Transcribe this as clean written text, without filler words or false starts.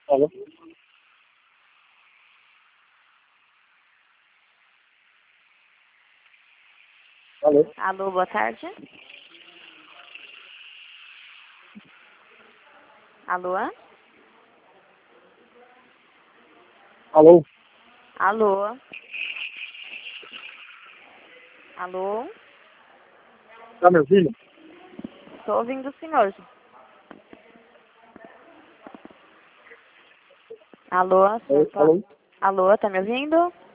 Alô? Alô? Alô, boa tarde. Alô? Alô? Alô? Alô? Tá me ouvindo? Estou ouvindo o senhor. Alô, senhor? Alô? Alô, tá me ouvindo?